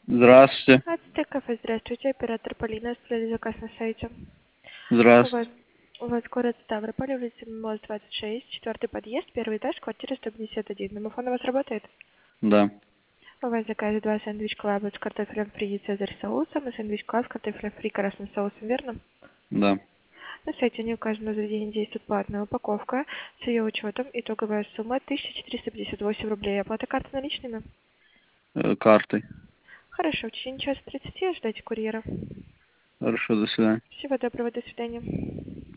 Здравствуйте. Ацтек кафе, здравствуйте, оператор Полина, оставили заказ на сайте. У вас, Здравствуйте. у вас город Ставрополь, улица Мимоз, 26, четвертый подъезд, первый этаж, квартира 151. Домофон у вас работает? Да, У вас заказе 2 сэндвич клаба с картофелем фри и цезарь соусом и сэндвич клаб с картофелем фри красным соусом, верно? да. На сайте не указано, за день действует платная упаковка. С ее учетом итоговая сумма 1458 рублей. Оплата карты наличными? Картой. Хорошо, в течение часа 30 ждайте курьера. Хорошо, до свидания. Всего доброго, до свидания.